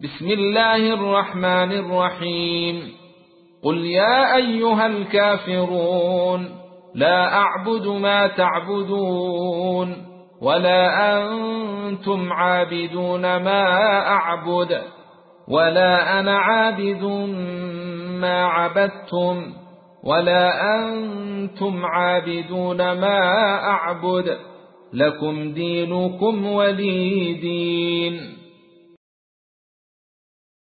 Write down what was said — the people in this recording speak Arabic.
بسم الله الرحمن الرحيم قل يا أيها الكافرون لا أعبد ما تعبدون ولا أنتم عابدون ما أعبد ولا أنا عابد ما عبدتم ولا أنتم عابدون ما أعبد لكم دينكم ولي دين.